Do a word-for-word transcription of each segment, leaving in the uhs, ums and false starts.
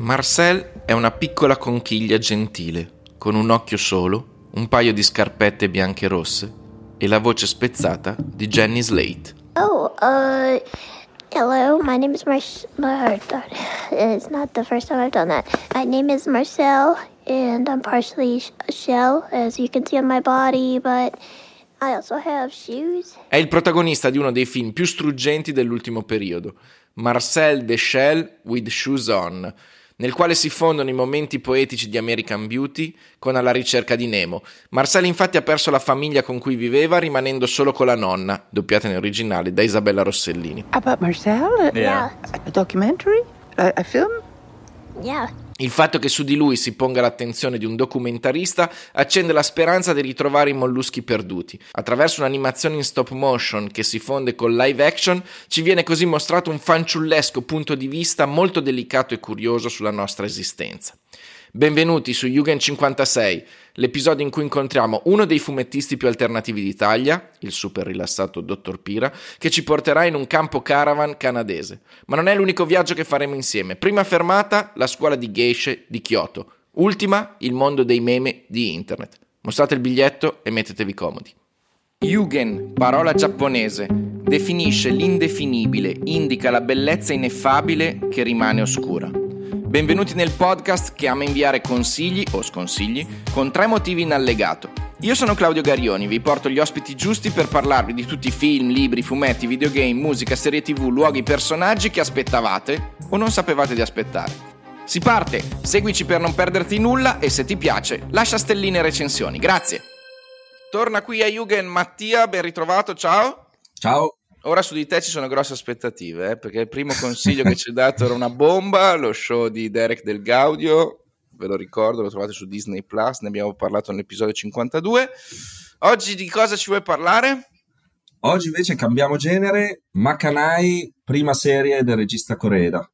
Marcel è una piccola conchiglia gentile, con un occhio solo, un paio di scarpette bianche e rosse e la voce spezzata di Jenny Slate. Oh, uh, hello, my name is Marcel. It's not the first time I've done that. My name is Marcel, and I'm partially a shell, as you can see on my body, but I also have shoes. È il protagonista di uno dei film più struggenti dell'ultimo periodo, Marcel the Shell with Shoes On, nel quale si fondono i momenti poetici di American Beauty con Alla ricerca di Nemo. Marcel infatti ha perso la famiglia con cui viveva, rimanendo solo con la nonna, doppiata in originale da Isabella Rossellini. About Marcel? Yeah. A documentary? A, a film? Yeah. Il fatto che su di lui si ponga l'attenzione di un documentarista accende la speranza di ritrovare i molluschi perduti. Attraverso un'animazione in stop motion che si fonde col live action, ci viene così mostrato un fanciullesco punto di vista molto delicato e curioso sulla nostra esistenza. Benvenuti su Jugend cinquantasei, l'episodio in cui incontriamo uno dei fumettisti più alternativi d'Italia, il super rilassato dottor Pira, che ci porterà in un campo caravan canadese. Ma non è l'unico viaggio che faremo insieme. Prima fermata, la scuola di geishe di Kyoto. Ultima, il mondo dei meme di internet. Mostrate il biglietto e mettetevi comodi. Yugen, parola giapponese, definisce l'indefinibile, indica la bellezza ineffabile che rimane oscura. Benvenuti nel podcast che ama inviare consigli o sconsigli con tre motivi in allegato. Io sono Claudio Garioni, vi porto gli ospiti giusti per parlarvi di tutti i film, libri, fumetti, videogame, musica, serie tv, luoghi, personaggi che aspettavate o non sapevate di aspettare. Si parte, seguici per non perderti nulla e se ti piace lascia stelline e recensioni, grazie. Torna qui a Yugen Mattia, ben ritrovato, ciao. Ciao. Ora su di te ci sono grosse aspettative, eh, perché il primo consiglio che ci hai dato era una bomba, lo show di Derek Del Gaudio, ve lo ricordo, lo trovate su Disney Plus, ne abbiamo parlato nell'episodio cinquantadue. Oggi di cosa ci vuoi parlare? Oggi invece cambiamo genere, Makanai, prima serie del regista Koreeda.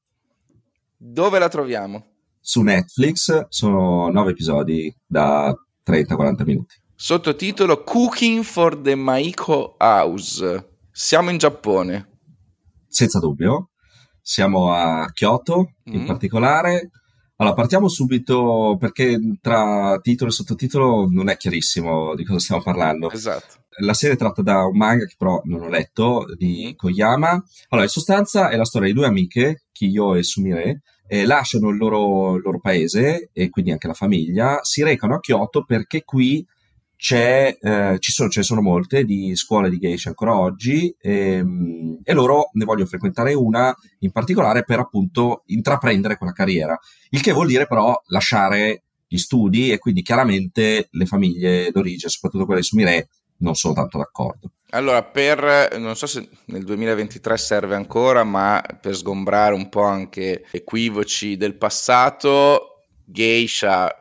Dove la troviamo? Su Netflix, sono nove episodi da trenta quaranta minuti. Sottotitolo Cooking for the Maiko House. Siamo in Giappone. Senza dubbio, siamo a Kyoto in mm. particolare. Allora, partiamo subito perché tra titolo e sottotitolo non è chiarissimo di cosa stiamo parlando. Esatto. La serie è tratta da un manga che però non ho letto, di mm. Koyama. Allora, in sostanza è la storia di due amiche, Kiyo e Sumire, eh, lasciano il loro, il loro paese e quindi anche la famiglia, si recano a Kyoto perché qui C'è, eh, ci sono, ce ne sono molte di scuole di geisha ancora oggi e, e loro ne vogliono frequentare una in particolare per appunto intraprendere quella carriera, il che vuol dire però lasciare gli studi e quindi chiaramente le famiglie d'origine, soprattutto quelle di Sumire, non sono tanto d'accordo. Allora, per, non so se nel duemilaventitré serve ancora, ma per sgombrare un po' anche equivoci del passato, geisha,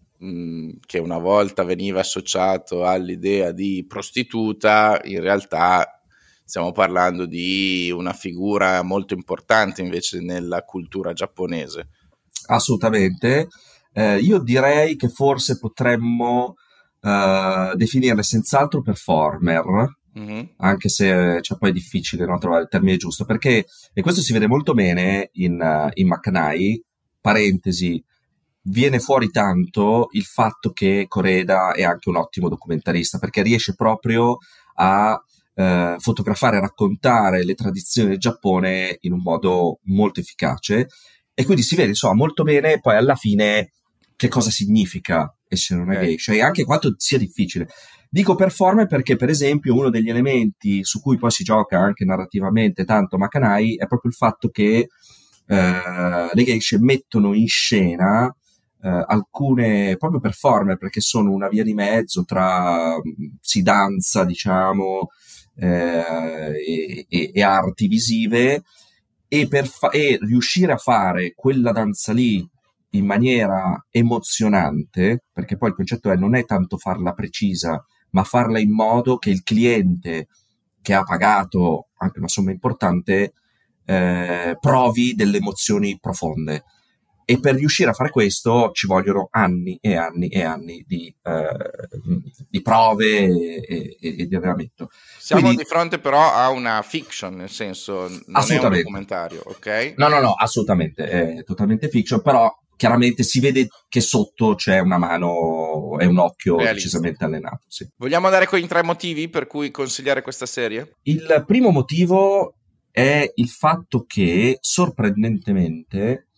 che una volta veniva associato all'idea di prostituta, in realtà stiamo parlando di una figura molto importante invece nella cultura giapponese. Assolutamente, eh, io direi che forse potremmo eh, definirle senz'altro performer, mm-hmm. anche se cioè, poi è difficile no, trovare il termine giusto, perché, e questo si vede molto bene in, uh, in Makanai, parentesi, viene fuori tanto il fatto che Koreeda è anche un ottimo documentarista, perché riesce proprio a eh, fotografare e raccontare le tradizioni del Giappone in un modo molto efficace, e quindi si vede insomma molto bene poi alla fine che cosa significa essere una geisha e anche quanto sia difficile. Dico performer perché per esempio uno degli elementi su cui poi si gioca anche narrativamente tanto Makanai è proprio il fatto che eh, le geishe mettono in scena Uh, alcune proprio performer, perché sono una via di mezzo tra si danza diciamo eh, e, e, e arti visive, e, per fa- e riuscire a fare quella danza lì in maniera emozionante, perché poi il concetto è non è tanto farla precisa ma farla in modo che il cliente che ha pagato anche una somma importante eh, provi delle emozioni profonde. E per riuscire a fare questo ci vogliono anni e anni e anni di, eh, di prove e, e, e di allenamento. Siamo Quindi, di fronte però a una fiction, nel senso non è un documentario, ok? No, no, no, assolutamente, è totalmente fiction, però chiaramente si vede che sotto c'è una mano e un occhio Realista. decisamente allenato. Sì. Vogliamo andare con i tre motivi per cui consigliare questa serie? Il primo motivo è il fatto che, sorprendentemente,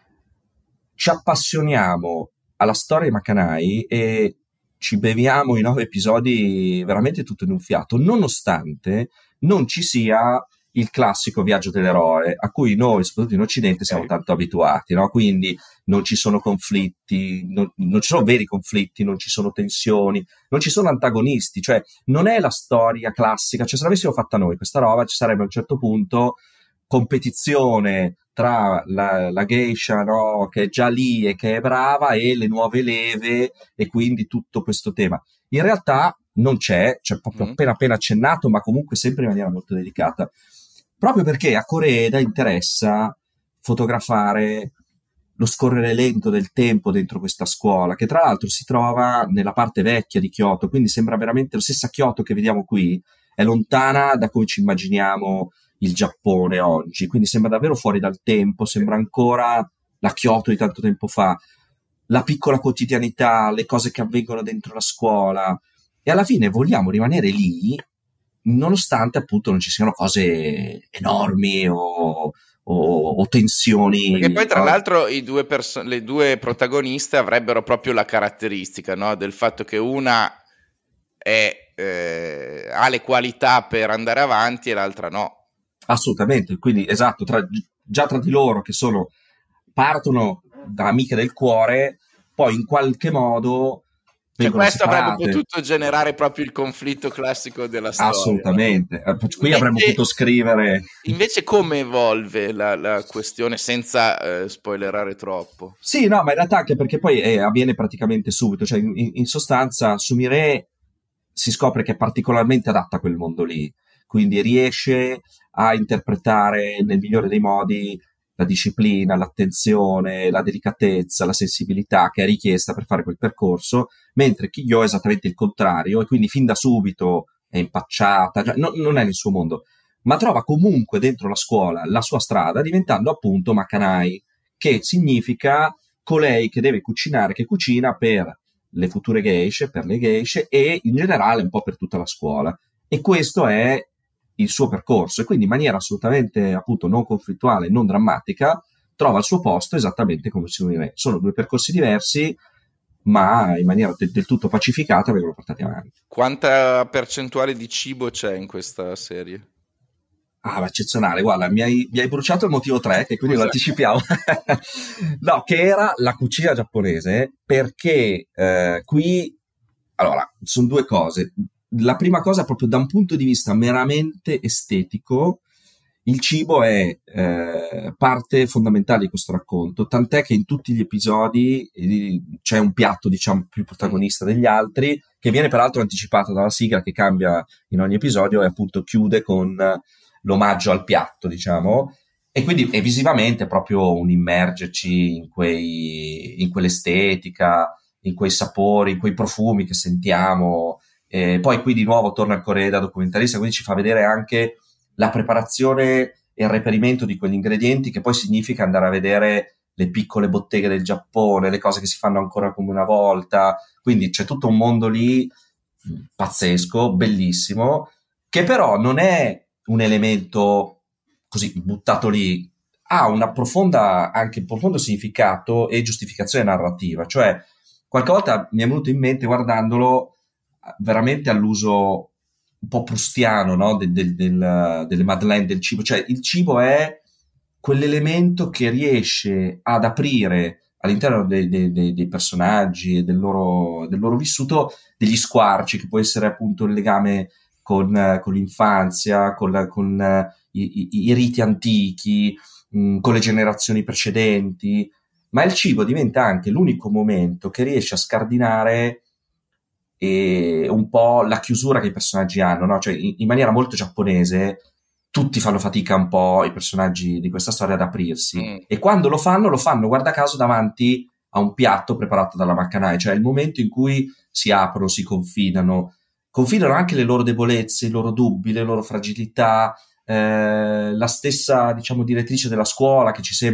ci appassioniamo alla storia di Macanai e ci beviamo i nove episodi veramente tutto in un fiato, nonostante non ci sia il classico viaggio dell'eroe a cui noi, soprattutto in Occidente, siamo Okay. tanto abituati, no? Quindi non ci sono conflitti, non, non ci sono veri conflitti, non ci sono tensioni, non ci sono antagonisti, cioè non è la storia classica, cioè se l'avessimo fatta noi questa roba ci sarebbe a un certo punto competizione tra la, la geisha, no, che è già lì e che è brava, e le nuove leve, e quindi tutto questo tema. In realtà non c'è, c'è proprio Mm. appena appena accennato, ma comunque sempre in maniera molto delicata, proprio perché a Koreeda interessa fotografare lo scorrere lento del tempo dentro questa scuola, che tra l'altro si trova nella parte vecchia di Kyoto, quindi sembra veramente la stessa Kyoto che vediamo qui, è lontana da come ci immaginiamo il Giappone oggi, quindi sembra davvero fuori dal tempo, sembra ancora la Kyoto di tanto tempo fa, la piccola quotidianità, le cose che avvengono dentro la scuola, e alla fine vogliamo rimanere lì nonostante appunto non ci siano cose enormi o, o, o tensioni. Perché poi tra no? l'altro i due perso- le due protagoniste avrebbero proprio la caratteristica, no, del fatto che una è, eh, ha le qualità per andare avanti e l'altra no. Assolutamente, quindi esatto, tra, già tra di loro che sono partono da amiche del cuore, poi in qualche modo Cioè, vengono questo avrebbe separate. potuto generare proprio il conflitto classico della storia. Assolutamente, Eh, qui Invece- avremmo potuto scrivere. Invece come evolve la, la questione senza eh, spoilerare troppo? Sì, no, ma in realtà anche perché poi eh, avviene praticamente subito, cioè in, in sostanza Sumire si scopre che è particolarmente adatta a quel mondo lì, quindi riesce a interpretare nel migliore dei modi la disciplina, l'attenzione, la delicatezza, la sensibilità che è richiesta per fare quel percorso, mentre Kyo è esattamente il contrario e quindi fin da subito è impacciata, cioè, no, non è nel suo mondo, ma trova comunque dentro la scuola la sua strada, diventando appunto Makanai, che significa colei che deve cucinare, che cucina per le future geishe, per le geishe e in generale un po' per tutta la scuola. E questo è il suo percorso, e quindi in maniera assolutamente appunto non conflittuale, non drammatica, trova il suo posto esattamente come si vuole. Sono due percorsi diversi, ma in maniera del, del tutto pacificata vengono portati avanti. Quanta percentuale di cibo c'è in questa serie? Ah, ma eccezionale, guarda, mi hai, mi hai bruciato il motivo tre, che quindi lo anticipiamo. No, che era la cucina giapponese, perché eh, qui, allora, sono due cose. La prima cosa, proprio da un punto di vista meramente estetico, il cibo è eh, parte fondamentale di questo racconto, tant'è che in tutti gli episodi eh, c'è un piatto, diciamo, più protagonista degli altri, che viene peraltro anticipato dalla sigla che cambia in ogni episodio e appunto chiude con l'omaggio al piatto, diciamo, e quindi è visivamente proprio un immergerci in, quei, in quell'estetica, in quei sapori, in quei profumi che sentiamo. E poi qui di nuovo torna il Koreeda documentarista, quindi ci fa vedere anche la preparazione e il reperimento di quegli ingredienti, che poi significa andare a vedere le piccole botteghe del Giappone, le cose che si fanno ancora come una volta, quindi c'è tutto un mondo lì pazzesco, bellissimo, che però non è un elemento così buttato lì, ha una profonda, anche profondo significato e giustificazione narrativa, cioè qualche volta mi è venuto in mente guardandolo veramente all'uso un po' prustiano, no? del, del, del, delle Madeleine del cibo, cioè il cibo è quell'elemento che riesce ad aprire all'interno dei, dei, dei personaggi e del loro, del loro vissuto degli squarci, che può essere appunto il legame con, con l'infanzia, con, la, con i, i, i riti antichi, mh, con le generazioni precedenti, ma il cibo diventa anche l'unico momento che riesce a scardinare e un po' la chiusura che i personaggi hanno, no? Cioè in, in maniera molto giapponese tutti fanno fatica un po', i personaggi di questa storia, ad aprirsi, mm. e quando lo fanno, lo fanno guarda caso davanti a un piatto preparato dalla Makanai, cioè il momento in cui si aprono, si confidano, confidano anche le loro debolezze, i loro dubbi, le loro fragilità, eh, la stessa, diciamo, direttrice della scuola che ci sembra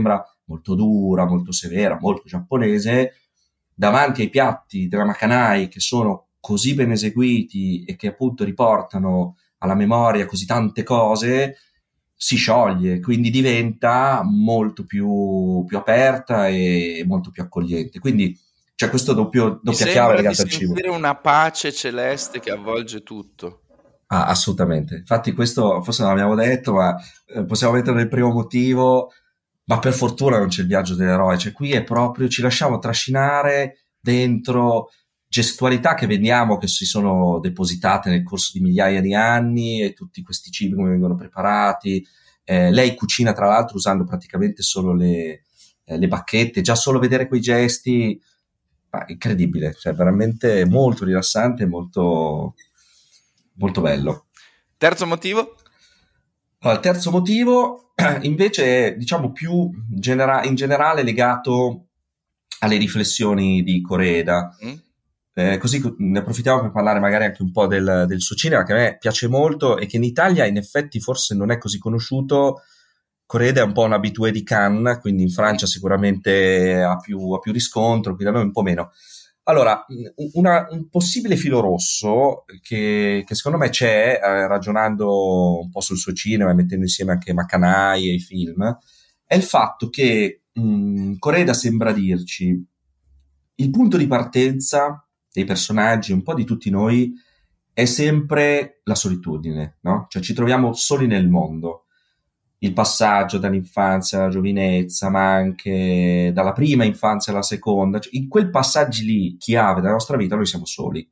molto dura, molto severa, molto giapponese, davanti ai piatti della Makanai che sono così ben eseguiti e che appunto riportano alla memoria così tante cose, si scioglie, quindi diventa molto più, più aperta e molto più accogliente. Quindi c'è questo doppio, doppia chiave legata al cibo. Mi sembra di sentire una pace celeste che avvolge tutto. Ah, assolutamente. Infatti questo forse non l'abbiamo detto, ma eh, possiamo mettere il primo motivo, ma per fortuna non c'è il viaggio dell'eroe, cioè qui è proprio, ci lasciamo trascinare dentro gestualità che vediamo che si sono depositate nel corso di migliaia di anni, e tutti questi cibi come vengono preparati. Eh, lei cucina tra l'altro usando praticamente solo le, eh, le bacchette, già solo vedere quei gesti, ah, incredibile, cioè veramente molto rilassante, molto, molto bello. Terzo motivo? Allora, il terzo motivo invece è, diciamo, più genera- in generale legato alle riflessioni di Koreeda. Mm? Eh, così ne approfittiamo per parlare magari anche un po' del, del suo cinema, che a me piace molto e che in Italia in effetti forse non è così conosciuto. Koreeda è un po' un habitué di Cannes, quindi in Francia sicuramente ha più, ha più riscontro, qui da noi un po' meno. Allora, una, un possibile filo rosso che, che secondo me c'è, eh, ragionando un po' sul suo cinema e mettendo insieme anche Makanai e i film, è il fatto che mh, Koreeda sembra dirci il punto di partenza dei personaggi, un po' di tutti noi, è sempre la solitudine, no? Cioè ci troviamo soli nel mondo. Il passaggio dall'infanzia alla giovinezza, ma anche dalla prima infanzia alla seconda, cioè, in quel passaggi lì chiave della nostra vita noi siamo soli.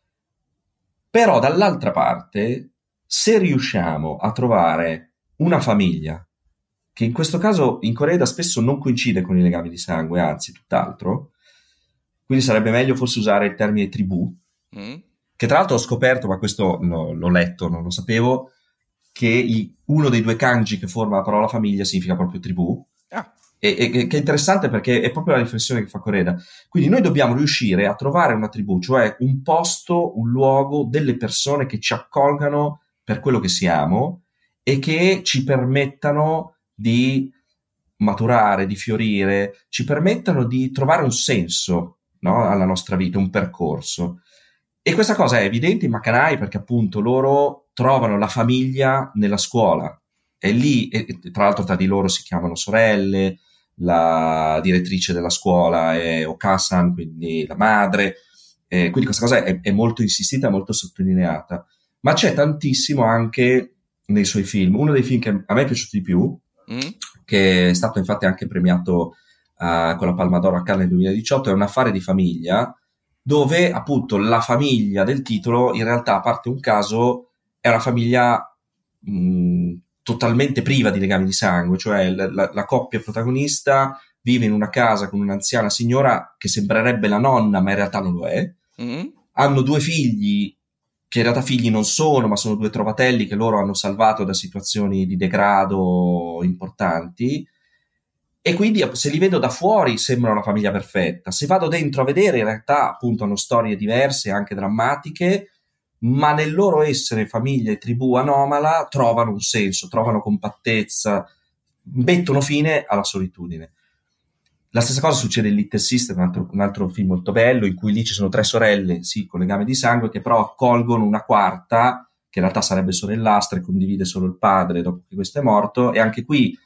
Però dall'altra parte, se riusciamo a trovare una famiglia, che in questo caso in Koreeda spesso non coincide con i legami di sangue, anzi tutt'altro, quindi sarebbe meglio forse usare il termine tribù, mm. che tra l'altro ho scoperto, ma questo no, l'ho letto, non lo sapevo, che il, uno dei due kanji che forma la parola famiglia significa proprio tribù, ah. e, e che è interessante perché è proprio la riflessione che fa Koreeda. Quindi noi dobbiamo riuscire a trovare una tribù, cioè un posto, un luogo, delle persone che ci accolgano per quello che siamo e che ci permettano di maturare, di fiorire, ci permettano di trovare un senso, no, alla nostra vita, un percorso. E questa cosa è evidente in Makanai perché appunto loro trovano la famiglia nella scuola, e lì, e, tra l'altro tra di loro si chiamano sorelle, la direttrice della scuola è Okasan, quindi la madre, e quindi questa cosa è, è molto insistita, molto sottolineata, ma c'è tantissimo anche nei suoi film. Uno dei film che a me è piaciuto di più, mm. che è stato infatti anche premiato Uh, con la Palma d'Oro a Cannes nel duemiladiciotto, è Un affare di famiglia, dove appunto la famiglia del titolo in realtà, a parte un caso, è una famiglia mh, totalmente priva di legami di sangue, cioè la, la, la coppia protagonista vive in una casa con un'anziana signora che sembrerebbe la nonna ma in realtà non lo è, mm-hmm. hanno due figli che in realtà figli non sono, ma sono due trovatelli che loro hanno salvato da situazioni di degrado importanti. E quindi se li vedo da fuori sembra una famiglia perfetta, se vado dentro a vedere in realtà appunto hanno storie diverse, anche drammatiche, ma nel loro essere famiglia e tribù anomala trovano un senso, trovano compattezza, mettono fine alla solitudine. La stessa cosa succede in Little Sister, un altro, un altro film molto bello, in cui lì ci sono tre sorelle, sì, con legame di sangue, che però accolgono una quarta, che in realtà sarebbe sorellastra e condivide solo il padre dopo che questo è morto, e anche qui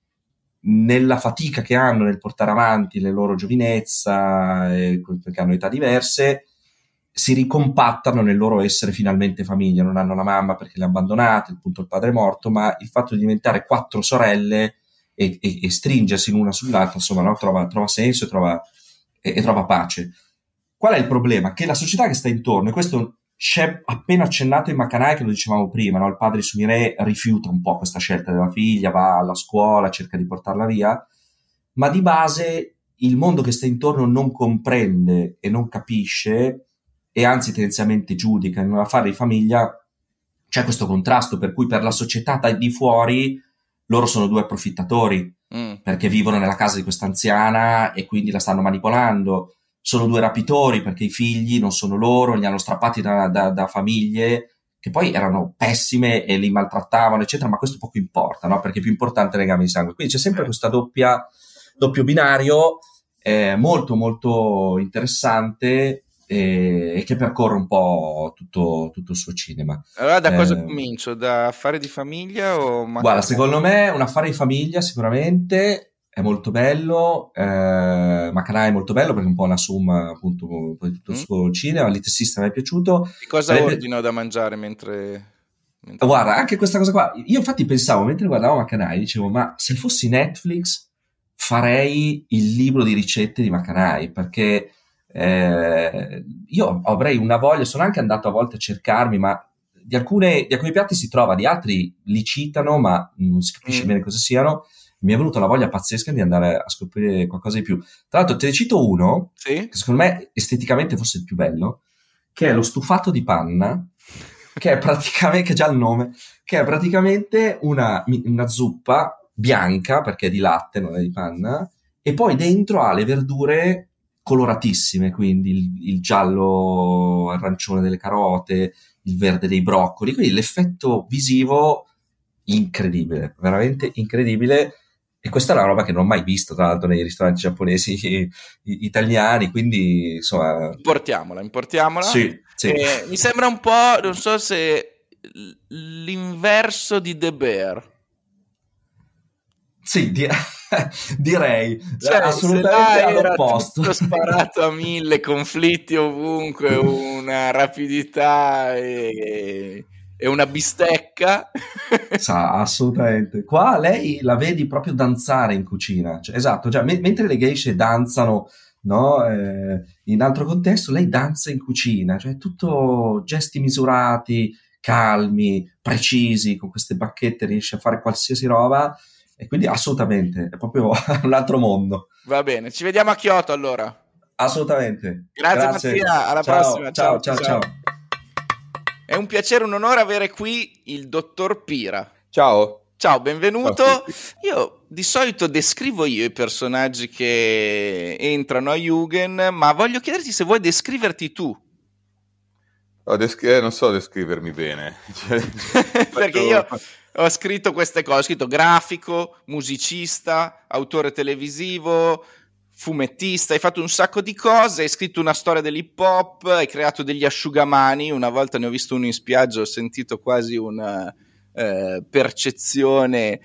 nella fatica che hanno nel portare avanti le loro giovinezza, eh, perché hanno età diverse, si ricompattano nel loro essere finalmente famiglia. Non hanno la mamma perché le ha abbandonate, appunto il padre è morto, ma il fatto di diventare quattro sorelle e, e, e stringersi l'una sull'altra, insomma, no? trova, trova senso e trova, e, e trova pace. Qual è il problema? Che la società che sta intorno, e questo c'è appena accennato in Makanai, che lo dicevamo prima, no? Il padre Sumire rifiuta un po' questa scelta della figlia, va alla scuola, cerca di portarla via, ma di base il mondo che sta intorno non comprende e non capisce, e anzi tendenzialmente giudica. In un affare di famiglia c'è questo contrasto per cui per la società di fuori loro sono due approfittatori, mm. perché vivono nella casa di questa anziana e quindi la stanno manipolando. Sono due rapitori perché i figli non sono loro, li hanno strappati da, da, da famiglie che poi erano pessime e li maltrattavano, eccetera, ma questo poco importa, no? Perché è più importante il legame di sangue. Quindi c'è sempre questa doppia, doppio binario eh, molto molto interessante e, e che percorre un po' tutto, tutto il suo cinema. Allora da cosa Eh, comincio? Da Affari di famiglia o Macanai? Guarda, secondo me un affare di famiglia sicuramente è molto bello, eh, Macanai è molto bello perché è un po' una somma appunto di tutto il Mm. suo cinema, Little Sister mi è piaciuto. Che cosa Eh, ordino da mangiare mentre... mentre... Guarda, anche questa cosa qua, io infatti pensavo, mentre guardavo Macanai, dicevo, ma se fossi Netflix farei il libro di ricette di Macanai, perché eh, io avrei una voglia, sono anche andato a volte a cercarmi, ma di, alcune, di alcuni piatti si trova, di altri li citano, ma non si capisce Mm. bene cosa siano. Mi è venuta la voglia pazzesca di andare a scoprire qualcosa di più. Tra l'altro te ne cito uno, Sì? che secondo me esteticamente fosse il più bello, che è lo stufato di panna, che è praticamente, che è già il nome, che è praticamente una, una zuppa bianca, perché è di latte, non è di panna, e poi dentro ha le verdure coloratissime, quindi il, il giallo arancione delle carote, il verde dei broccoli, quindi l'effetto visivo incredibile, veramente incredibile. E questa è una roba che non ho mai visto, tra l'altro, nei ristoranti giapponesi i- italiani, quindi insomma... Importiamola, importiamola. Sì, sì. Eh, mi sembra un po', non so se l- l'inverso di The Bear. Sì, di- direi Cioè, assolutamente se là era all'opposto. tutto sparato a mille, conflitti ovunque, una rapidità e, e una bistecca. Sa, assolutamente. Qua lei la vedi proprio danzare in cucina. Cioè, esatto, cioè, me- mentre le geishe danzano, no, eh, in altro contesto, lei danza in cucina, cioè tutto gesti misurati, calmi, precisi, con queste bacchette riesce a fare qualsiasi roba. E quindi assolutamente, è proprio un altro mondo. Va bene, ci vediamo a Kyoto allora. Assolutamente. Grazie, Mattia, alla Ciao, prossima. Ciao, Ciao, ciao, ciao. ciao. È un piacere, un onore avere qui il dottor Pira. Ciao. Ciao, benvenuto. Ciao a tutti. Io di solito descrivo io i personaggi che entrano a Jugend, ma voglio chiederti se vuoi descriverti tu. Oh, desc- eh, non so descrivermi bene. Cioè, Perché faccio- io ho scritto queste cose, ho scritto grafico, musicista, autore televisivo, fumettista, hai fatto un sacco di cose, hai scritto una storia dell'hip hop, hai creato degli asciugamani, una volta ne ho visto uno in spiaggia, ho sentito quasi una eh, percezione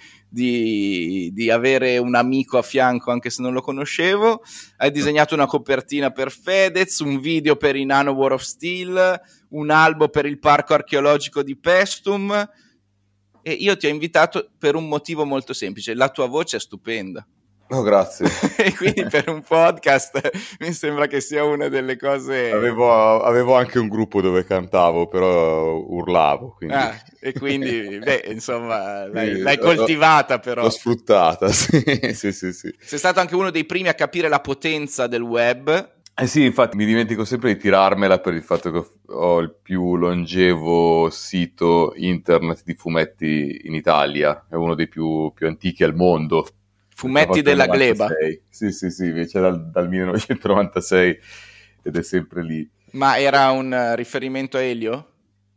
di, di avere un amico a fianco anche se non lo conoscevo, hai disegnato una copertina per Fedez, un video per i Nano War of Steel, un albo per il parco archeologico di Pestum, e io ti ho invitato per un motivo molto semplice: la tua voce è stupenda. Oh, grazie. E quindi per un podcast mi sembra che sia una delle cose... Avevo, avevo anche un gruppo dove cantavo, però urlavo. Quindi... Ah, e quindi, beh, insomma, l'hai, Sì, l'hai l'ho- coltivata però. L'ho sfruttata, sì, sì, sì, sì. Sei stato anche uno dei primi a capire la potenza del web. Eh sì, infatti mi dimentico sempre di tirarmela per il fatto che ho- ho il più longevo sito internet di fumetti in Italia, è uno dei più, più antichi al mondo. Fumetti L'ho fatto della nel gleba. novantasei. Sì, sì, sì, invece dal, dal millenovecentonovantasei ed è sempre lì. Ma era un eh, riferimento a Elio?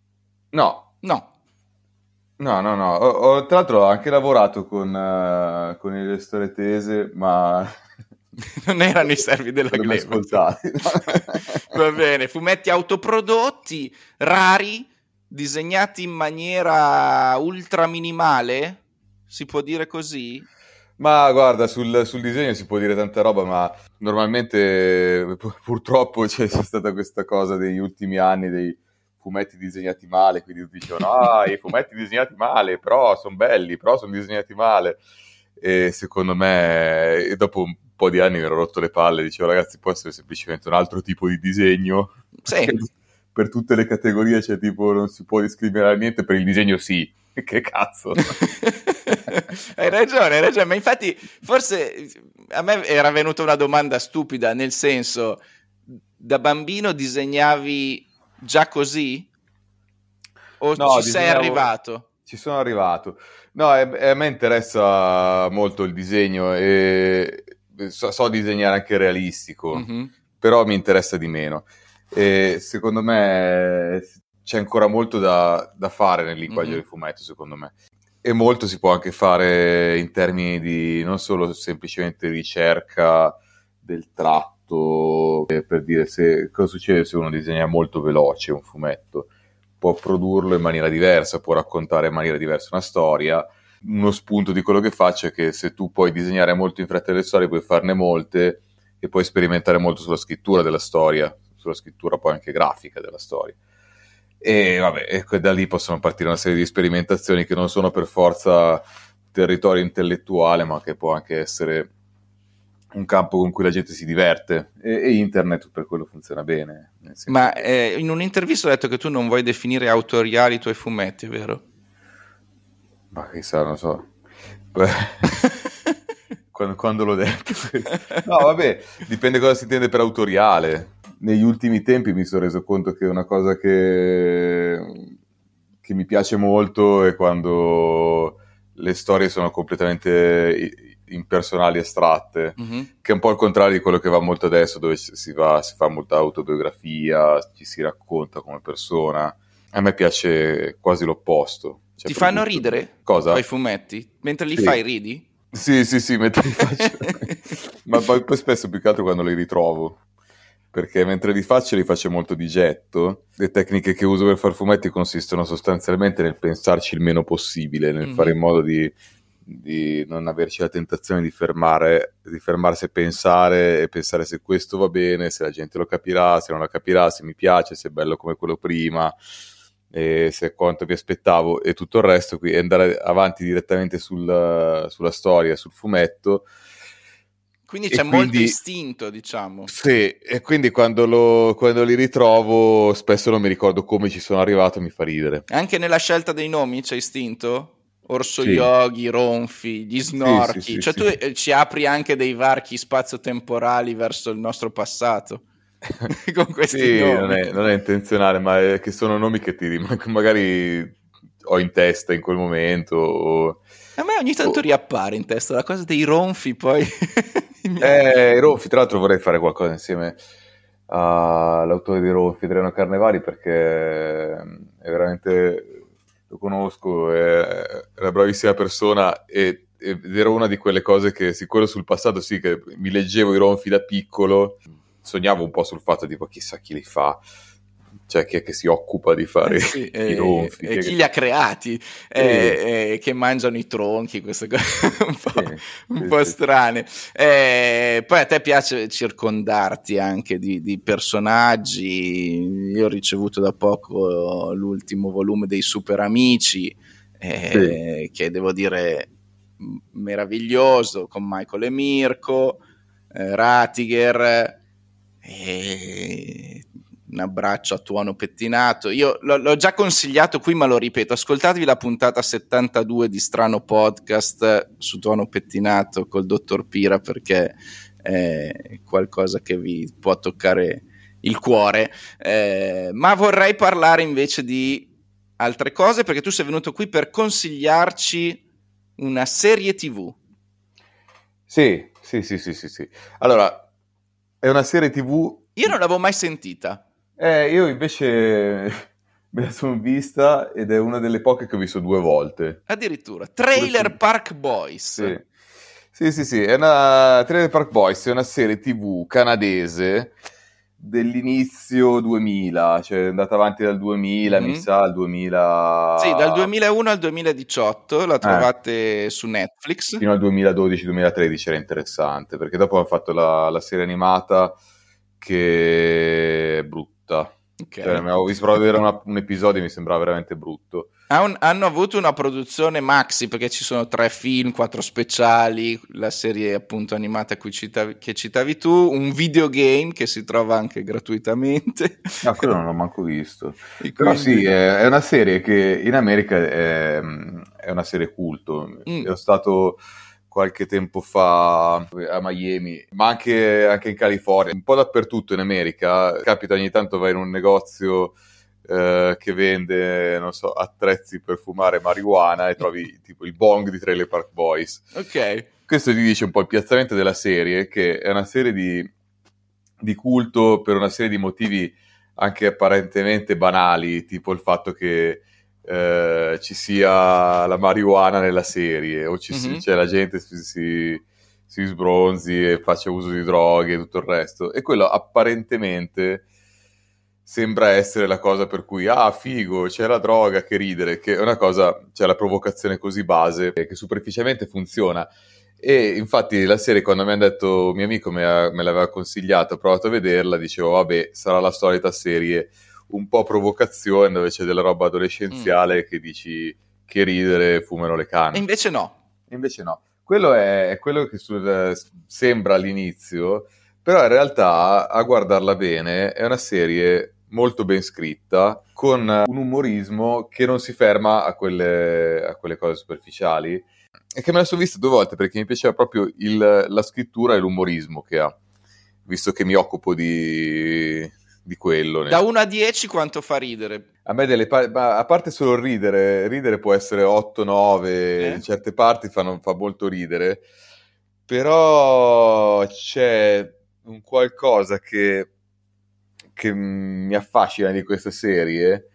No, No. no, no, no. Ho, ho- tra l'altro ho anche lavorato con, eh, con il Storie Tese, ma Non erano i servi della non li ho mai gleba. ascoltati. Va bene, fumetti autoprodotti, rari, disegnati in maniera ultra minimale, si può dire così? Ma guarda, sul, sul disegno si può dire tanta roba, ma normalmente pu- purtroppo c'è, c'è stata questa cosa degli ultimi anni dei fumetti disegnati male, quindi tutti dicevano, ah, i fumetti disegnati male, però sono belli, però sono disegnati male. E secondo me, e dopo un po' di anni mi ero rotto le palle, dicevo, ragazzi, può essere semplicemente un altro tipo di disegno? Sì. Perché per tutte le categorie c'è tipo, non si può discriminare niente, per il disegno sì. Che cazzo? Hai ragione, hai ragione, ma infatti forse a me era venuta una domanda stupida, nel senso, da bambino disegnavi già così? O No, ci sei disegnavo- arrivato? Ci sono arrivato. No, e- e a me interessa molto il disegno e so, so disegnare anche realistico, Mhm. però mi interessa di meno. E secondo me c'è ancora molto da, da fare nel linguaggio Mhm. del fumetto, secondo me. e molto si può anche fare in termini di non solo semplicemente ricerca del tratto, eh, per dire se, cosa succede se uno disegna molto veloce un fumetto, può produrlo in maniera diversa, può raccontare in maniera diversa una storia. Uno spunto di quello che faccio è che se tu puoi disegnare molto in fretta le storie, puoi farne molte e puoi sperimentare molto sulla scrittura della storia, sulla scrittura poi anche grafica della storia. E vabbè, e da lì possono partire una serie di sperimentazioni che non sono per forza territorio intellettuale, ma che può anche essere un campo con cui la gente si diverte, e, e internet per quello funziona bene. Ma eh, in un'intervista ho detto che tu non vuoi definire autoriali i tuoi fumetti, vero? Ma chissà, non so. quando, quando l'ho detto. No, vabbè, dipende cosa si intende per autoriale. Negli ultimi tempi mi sono reso conto che una cosa che, che mi piace molto è quando le storie sono completamente impersonali, astratte, mm-hmm. che è un po' il contrario di quello che va molto adesso, dove si, va, si fa molta autobiografia, ci si racconta come persona. A me piace quasi l'opposto. Cioè, ti fanno ridere? Cosa? I fumetti? Mentre li sì. fai ridi? Sì, sì, sì, mentre li faccio. Ma poi, poi spesso più che altro quando li ritrovo. Perché mentre li faccio li faccio molto di getto. Le tecniche che uso per fare fumetti consistono sostanzialmente nel pensarci il meno possibile, nel mm-hmm. fare in modo di, di non averci la tentazione di fermare, di fermarsi e pensare, e pensare se questo va bene, se la gente lo capirà, se non lo capirà, se mi piace, se è bello come quello prima, e se è quanto mi aspettavo, e tutto il resto, qui, e andare avanti direttamente sul, sulla storia, sul fumetto. Quindi c'è e molto quindi, istinto, diciamo. Sì, e quindi quando, lo, quando li ritrovo spesso non mi ricordo come ci sono arrivato, mi fa ridere. Anche nella scelta dei nomi c'è istinto? Orso sì. Yogi, Ronfi, gli snorchi, sì, sì, cioè sì, tu sì. ci apri anche dei varchi spazio-temporali verso il nostro passato con questi sì, nomi. Non è, non è intenzionale, ma è che sono nomi che ti rimangono, magari ho in testa in quel momento. O... A me ogni tanto oh. riappare in testa la cosa dei Ronfi, poi... eh, i Ronfi, tra l'altro vorrei fare qualcosa insieme all'autore di Ronfi, Adriano Carnevali, perché è veramente... lo conosco, è, è una bravissima persona, e, ed era una di quelle cose che, sì, quello sul passato sì, che mi leggevo i Ronfi da piccolo, sognavo un po' sul fatto tipo chissà chi li fa, cioè chi è che si occupa di fare eh sì, i eh, Ronfi, e chi, chi che... li ha creati, sì. eh, eh, che mangiano i tronchi, queste cose un po', sì, un sì, po' sì. strane. Eh, poi a te piace circondarti anche di, di personaggi. Io ho ricevuto da poco l'ultimo volume dei Super Amici, eh, sì. che devo dire meraviglioso, con Michael e Mirko, eh, Ratiger, e un abbraccio a Tuono Pettinato. Io l- l'ho già consigliato qui, ma lo ripeto, ascoltatevi la puntata settantadue di Strano Podcast su Tuono Pettinato col dottor Pira, perché è qualcosa che vi può toccare il cuore, eh, ma vorrei parlare invece di altre cose, perché tu sei venuto qui per consigliarci una serie tivù. Sì, sì, sì, sì, sì, sì. Allora, è una serie tivù... Io non l'avevo mai sentita. Eh, io invece me la sono vista, ed è una delle poche che ho visto due volte. Addirittura. Trailer Park Boys. Sì, sì, sì, sì. È una... Trailer Park Boys è una serie tivù canadese dell'inizio duemila, cioè è andata avanti dal duemila, mm-hmm. mi sa, al duemila... Sì, dal duemilauno al duemiladiciotto, la trovate eh. su Netflix. Fino al duemiladodici duemilatredici era interessante, perché dopo hanno fatto la, la serie animata, che è brutta. Okay. Cioè, avevo visto proprio vedere una, un episodio e mi sembrava veramente brutto. Un, hanno avuto una produzione maxi, perché ci sono tre film, quattro speciali, la serie appunto animata cui citavi, che citavi tu, un videogame che si trova anche gratuitamente. No, quello non l'ho manco visto. Quindi... Però sì, è, è una serie che in America è, è una serie culto. Mm. Ero stato qualche tempo fa a Miami, ma anche, anche in California, un po' dappertutto in America. Capita ogni tanto vai in un negozio eh, che vende, non so, attrezzi per fumare marijuana e trovi tipo il bong di Trailer Park Boys. Ok. Questo ti dice un po' il piazzamento della serie, che è una serie di, di culto per una serie di motivi anche apparentemente banali, tipo il fatto che eh, ci sia la marijuana nella serie, o ci mm-hmm. si, cioè la gente si, si, si sbronzi e faccia uso di droghe e tutto il resto. E quello apparentemente sembra essere la cosa per cui, ah, figo, c'è la droga, che ridere, che è una cosa, c'è la provocazione così base, che superficialmente funziona. E infatti la serie, quando mi ha detto, mio amico me, ha, me l'aveva consigliato, ho provato a vederla, dicevo, vabbè, sarà la solita serie un po' provocazione, dove c'è della roba adolescenziale mm. che dici, che ridere, fumano le canne. E invece no. Invece no. Quello è, è quello che sul, sembra all'inizio, però in realtà, a guardarla bene, è una serie molto ben scritta, con un umorismo che non si ferma a quelle, a quelle cose superficiali, e che me la sono vista due volte perché mi piaceva proprio il, la scrittura e l'umorismo che ha, visto che mi occupo di, di quello. Da uno a dieci quanto fa ridere? A me delle par- a parte solo il ridere, ridere può essere otto nove, eh? Certe parti fanno, fa molto ridere, però c'è un qualcosa che che mi affascina di questa serie,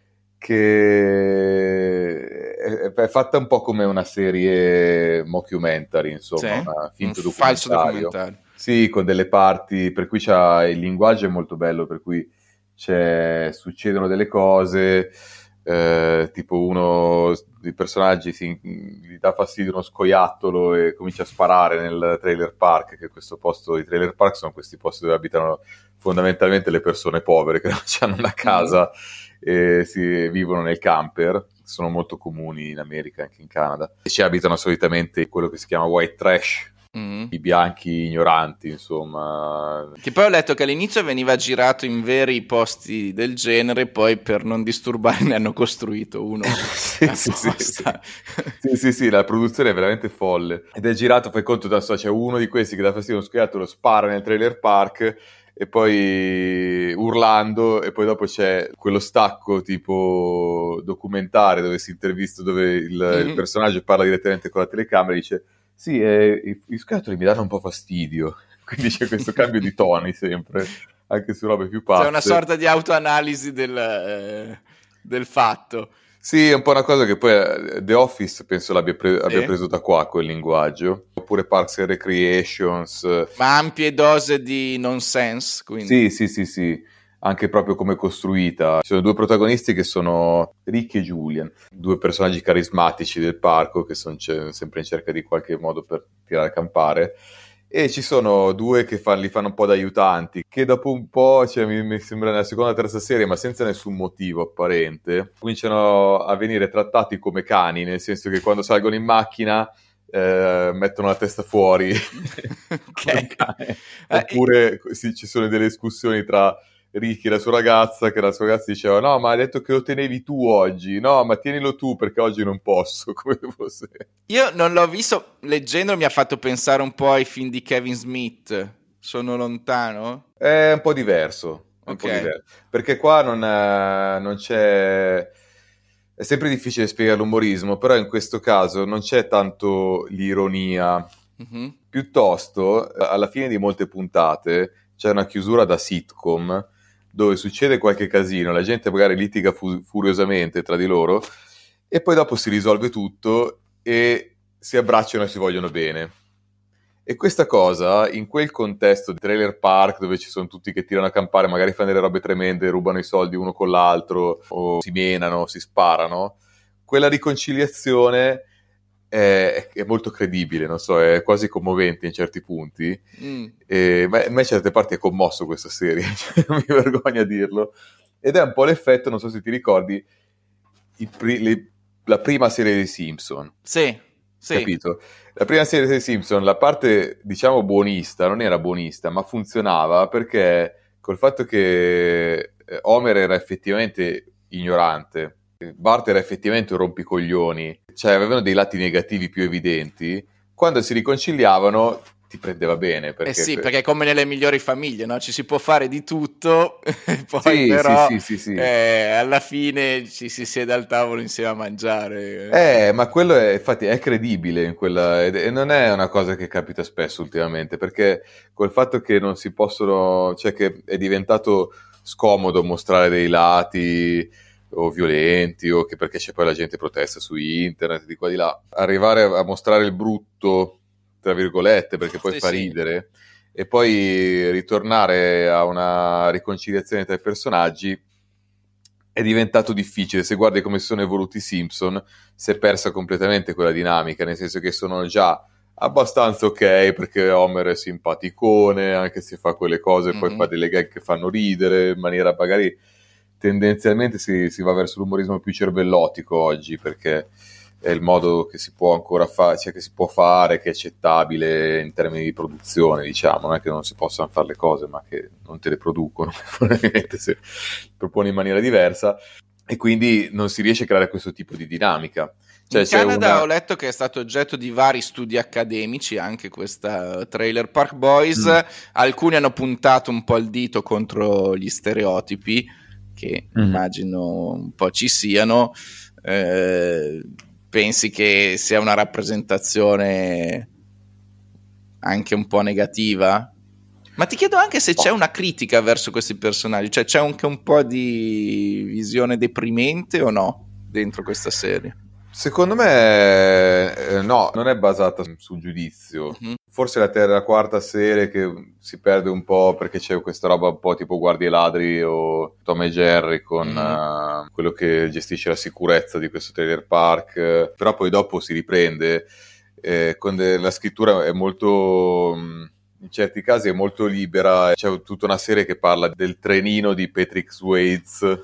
che è, è fatta un po' come una serie mockumentary, insomma, sì, una finto un falso documentario. Sì, con delle parti per cui c'ha, il linguaggio è molto bello, per cui c'è, succedono delle cose, eh, tipo uno dei personaggi si, gli dà fastidio uno scoiattolo e comincia a sparare nel trailer park, che questo posto, i trailer park sono questi posti dove abitano fondamentalmente le persone povere che non hanno una casa mm. e si vivono nel camper, sono molto comuni in America, anche in Canada, e ci abitano solitamente quello che si chiama white trash, mm. i bianchi ignoranti, insomma. Che poi ho letto che all'inizio veniva girato in veri posti del genere, poi per non disturbare ne hanno costruito uno. sì, sì, sì, sì. sì, sì, sì, la produzione è veramente folle. Ed è girato, fai conto, da so, c'è uno di questi che dà fastidio uno scoiattolo, spara nel trailer park, e poi urlando, e poi dopo c'è quello stacco tipo documentario dove si intervista, dove il, mm-hmm. il personaggio parla direttamente con la telecamera e dice sì, eh, i, i scoiattoli mi danno un po' fastidio, quindi c'è questo cambio di toni sempre, anche su robe più pazze. C'è una sorta di autoanalisi del, eh, del fatto. Sì, è un po' una cosa che poi The Office penso l'abbia pre- abbia eh? preso da qua quel linguaggio, oppure Parks and Recreations. Ma ampie dose di nonsense, quindi. Sì, sì, sì, sì, anche proprio come costruita. Ci sono due protagonisti che sono Rick e Julian, due personaggi carismatici del parco che sono c- sempre in cerca di qualche modo per tirare a campare. E ci sono due che fan, li fanno un po' da aiutanti, che dopo un po', cioè, mi, mi sembra nella seconda o terza serie, ma senza nessun motivo apparente, cominciano a venire trattati come cani, nel senso che quando salgono in macchina eh, mettono la testa fuori. Okay. Oppure sì, ci sono delle discussioni tra Ricky e la sua ragazza, che la sua ragazza diceva no, ma hai detto che lo tenevi tu oggi, no, ma tienilo tu perché oggi non posso, come fosse. Io non l'ho visto, leggendo mi ha fatto pensare un po' ai film di Kevin Smith. Sono lontano? È un po' diverso, un okay. po' diverso. Perché qua non, è, non c'è, è sempre difficile spiegare l'umorismo, però in questo caso non c'è tanto l'ironia, mm-hmm. piuttosto alla fine di molte puntate c'è una chiusura da sitcom dove succede qualche casino, la gente magari litiga fu- furiosamente tra di loro e poi dopo si risolve tutto e si abbracciano e si vogliono bene. E questa cosa, in quel contesto di trailer park dove ci sono tutti che tirano a campare, magari fanno delle robe tremende, rubano i soldi uno con l'altro o si menano, si sparano, quella riconciliazione è, è molto credibile, non so, è quasi commovente in certi punti. Mm. E, ma a me certe parti è commosso questa serie, cioè, non mi vergogno a dirlo. Ed è un po' l'effetto, non so se ti ricordi, i pri- le, la prima serie dei Simpson. Sì, sì. Capito? La prima serie dei Simpson, la parte, diciamo, buonista, non era buonista, ma funzionava perché col fatto che Homer era effettivamente ignorante, Bart era effettivamente un rompicoglioni, cioè avevano dei lati negativi più evidenti, quando si riconciliavano ti prendeva bene. Perché... Eh sì, perché è come nelle migliori famiglie, no? Ci si può fare di tutto, poi sì, però sì, sì, sì, sì. Eh, alla fine ci si siede al tavolo insieme a mangiare. Eh, ma quello è, infatti, è credibile in quella, e non è una cosa che capita spesso ultimamente, perché col fatto che non si possono, cioè che è diventato scomodo mostrare dei lati, o violenti, o che perché c'è poi la gente protesta su internet, di qua di là. Arrivare a mostrare il brutto, tra virgolette, perché poi sì, fa ridere, sì. E poi ritornare a una riconciliazione tra i personaggi è diventato difficile. Se guardi come si sono evoluti i Simpson, si è persa completamente quella dinamica, nel senso che sono già abbastanza ok, perché Homer è simpaticone, anche se fa quelle cose, mm-hmm. poi fa delle gag che fanno ridere, in maniera magari tendenzialmente si, si va verso l'umorismo più cervellotico oggi, perché è il modo che si può ancora fare, cioè che si può fare, che è accettabile in termini di produzione, diciamo. Non è che non si possano fare le cose, ma che non te le producono, probabilmente, se proponi in maniera diversa, e quindi non si riesce a creare questo tipo di dinamica. Cioè, in Canada una... ho letto che è stato oggetto di vari studi accademici anche questa Trailer Park Boys, mm. alcuni hanno puntato un po' il dito contro gli stereotipi, che mm. immagino un po' ci siano. eh, pensi che sia una rappresentazione anche un po' negativa? Ma ti chiedo anche se c'è una critica verso questi personaggi, cioè c'è anche un po' di visione deprimente o no dentro questa serie? Secondo me eh, no, non è basata sul giudizio. Mm-hmm. Forse la terza e la quarta serie che si perde un po' perché c'è questa roba un po' tipo Guardie e Ladri o Tom e Jerry con mm-hmm. uh, quello che gestisce la sicurezza di questo trailer park, però poi dopo si riprende eh, con de- la scrittura è molto... Mh, in certi casi è molto libera. C'è tutta una serie che parla del trenino di Patrick Swayze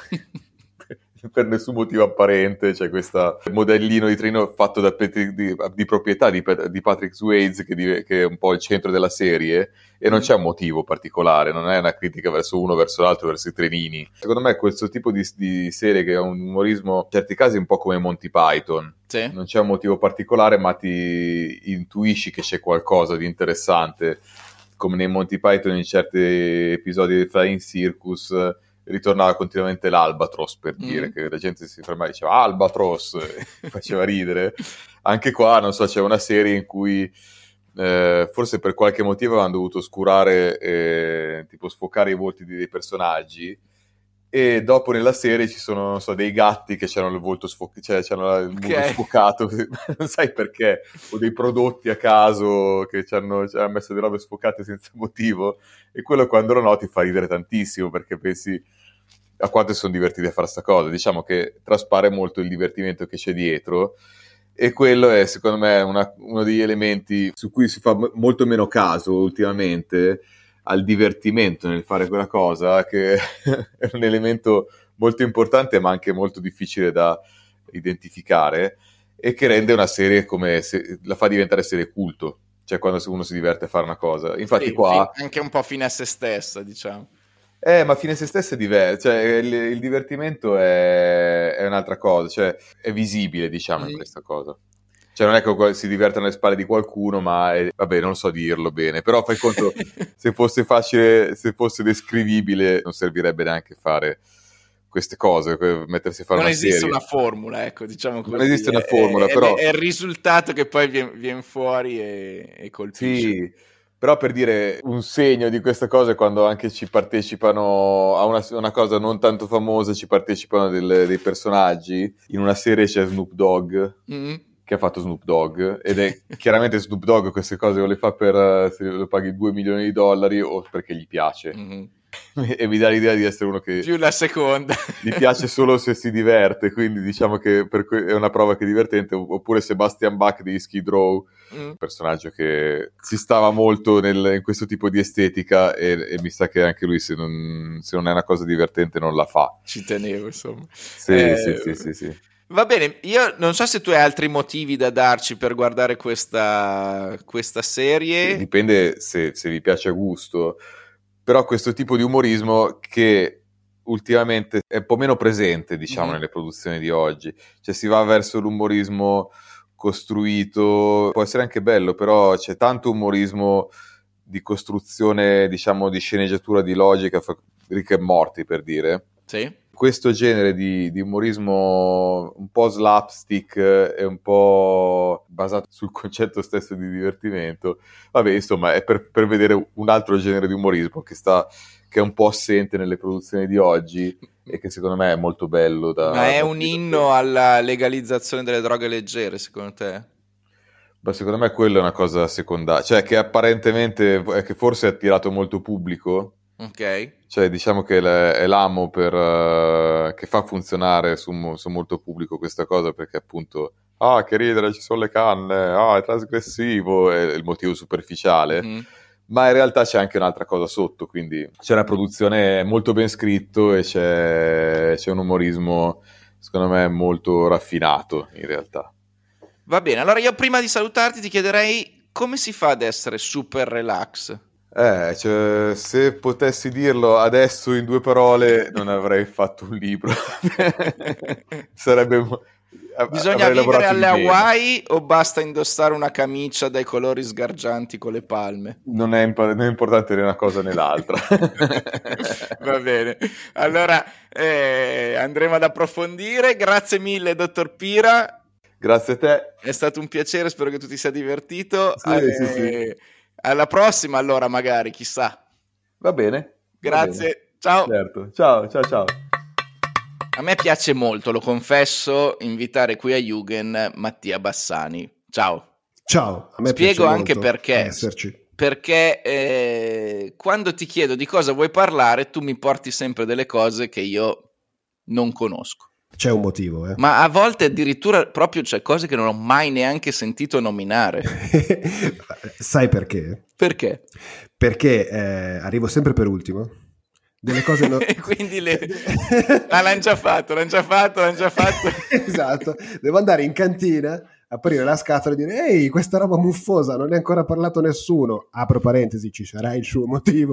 per nessun motivo apparente. C'è questo modellino di treno fatto da Patrick, di, di proprietà di, di Patrick Swayze che, di, che è un po' il centro della serie, e non c'è un motivo particolare, non è una critica verso uno, verso l'altro, verso i trenini. Secondo me questo tipo di, di serie che ha un umorismo in certi casi un po' come Monty Python, sì. Non c'è un motivo particolare ma ti intuisci che c'è qualcosa di interessante, come nei Monty Python in certi episodi di Flying Circus ritornava continuamente l'Albatros, per dire, mm. che la gente si fermava e diceva Albatros, e faceva ridere. Anche qua, non so, c'è una serie in cui eh, forse per qualche motivo avevano dovuto oscurare, eh, tipo sfocare i volti dei personaggi, e dopo nella serie ci sono, non so, dei gatti che c'hanno il volto sfocato, cioè c'hanno il okay. volto sfocato, non sai perché, o dei prodotti a caso che ci hanno messo delle robe sfocate senza motivo, e quello quando lo noti fa ridere tantissimo, perché pensi a quanto sono divertiti a fare sta cosa. Diciamo che traspare molto il divertimento che c'è dietro, e quello è secondo me una, uno degli elementi su cui si fa m- molto meno caso ultimamente, al divertimento nel fare quella cosa, che è un elemento molto importante ma anche molto difficile da identificare, e che rende una serie come se, la fa diventare serie culto, cioè quando uno si diverte a fare una cosa. Infatti sì, qua sì, anche un po' fine a se stessa, diciamo. Eh, ma fine a se stessa è diverso, cioè il, il divertimento è, è un'altra cosa, cioè è visibile, diciamo, mm. in questa cosa. Cioè non è che si divertono alle spalle di qualcuno, ma è, vabbè, non so dirlo bene, però fai conto, se fosse facile, se fosse descrivibile, non servirebbe neanche fare queste cose, mettersi a fare non una serie. Non esiste una formula, ecco, diciamo così. Non esiste una formula, è, però... È, è il risultato che poi viene, viene fuori e, e colpisce. Sì, però per dire, un segno di questa cosa è quando anche ci partecipano a una, una cosa non tanto famosa, ci partecipano del, dei personaggi. In una serie c'è Snoop Dogg, mm-hmm. che ha fatto Snoop Dogg, ed è chiaramente Snoop Dogg queste cose o le fa per, se lo paghi due milioni di dollari o perché gli piace. Mm-hmm. E mi dà l'idea di essere uno che più la seconda gli piace solo se si diverte, quindi diciamo che per que- è una prova che è divertente. Oppure Sebastian Bach di Skid Row, mm. un personaggio che si stava molto nel, in questo tipo di estetica, e, e mi sa che anche lui se non, se non è una cosa divertente non la fa. Ci tenevo, insomma. Sì, eh, sì, sì, sì, sì. Va bene, io non so se tu hai altri motivi da darci per guardare questa, questa serie. Dipende se, se vi piace a gusto. Però questo tipo di umorismo che ultimamente è un po' meno presente, diciamo, mm-hmm. nelle produzioni di oggi. Cioè si va verso l'umorismo costruito, può essere anche bello, però c'è tanto umorismo di costruzione, diciamo, di sceneggiatura, di logica, Rick e Morty, per dire. Sì. Questo genere di, di umorismo un po' slapstick e un po' basato sul concetto stesso di divertimento, vabbè, insomma, è per, per vedere un altro genere di umorismo che sta che è un po' assente nelle produzioni di oggi. e che secondo me è molto bello da, ma è da un inno alla legalizzazione delle droghe leggere, secondo te? Beh, secondo me quella è una cosa secondaria, cioè che apparentemente che forse ha attirato molto pubblico. Ok. Cioè, diciamo che è l'amo per, uh, che fa funzionare su, su molto pubblico questa cosa, perché appunto, ah, che ridere, ci sono le canne, ah, è trasgressivo, è il motivo superficiale, mm-hmm. ma in realtà c'è anche un'altra cosa sotto, quindi c'è una produzione molto ben scritto e c'è, c'è un umorismo, secondo me, molto raffinato, in realtà. Va bene, allora io prima di salutarti ti chiederei come si fa ad essere super relax? Eh, cioè, se potessi dirlo adesso in due parole non avrei fatto un libro. Sarebbe Bisogna vivere alle Hawaii o basta indossare una camicia dai colori sgargianti con le palme? Non è, imp- non è importante né una cosa né l'altra. Va bene, allora eh, andremo ad approfondire. Grazie mille, dottor Pira. Grazie a te. È stato un piacere, spero che tu ti sia divertito. Sì, eh, sì, sì. Alla prossima, allora, magari, chissà. Va bene. Grazie, va bene. Ciao. Certo. Ciao, ciao, ciao. A me piace molto, lo confesso, invitare qui a Jugend Mattia Bassani. Ciao. Ciao, a me Spiego piace anche molto perché. Esserci. Perché eh, quando ti chiedo di cosa vuoi parlare, tu mi porti sempre delle cose che io non conosco. C'è un motivo, eh. Ma a volte addirittura proprio c'è cose che non ho mai neanche sentito nominare. Sai perché? Perché? Perché eh, arrivo sempre per ultimo. Delle cose no... E quindi le... ah, l'hanno già fatto, l'hanno già fatto, l'hanno già fatto. Esatto, devo andare in cantina, aprire la scatola e dire ehi, questa roba muffosa, non ne ha ancora parlato nessuno. Apro parentesi, ci sarà il suo motivo.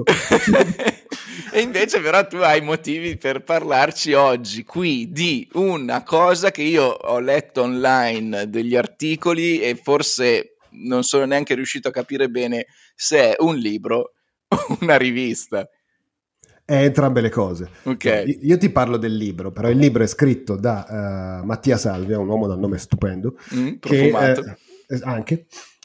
E invece però tu hai motivi per parlarci oggi qui di una cosa che io ho letto online, degli articoli, e forse non sono neanche riuscito a capire bene se è un libro o una rivista. È entrambe le cose. Okay. Io ti parlo del libro, però il libro è scritto da uh, Mattia Salvia, un uomo dal nome stupendo, mm, profumato. Che, eh, anche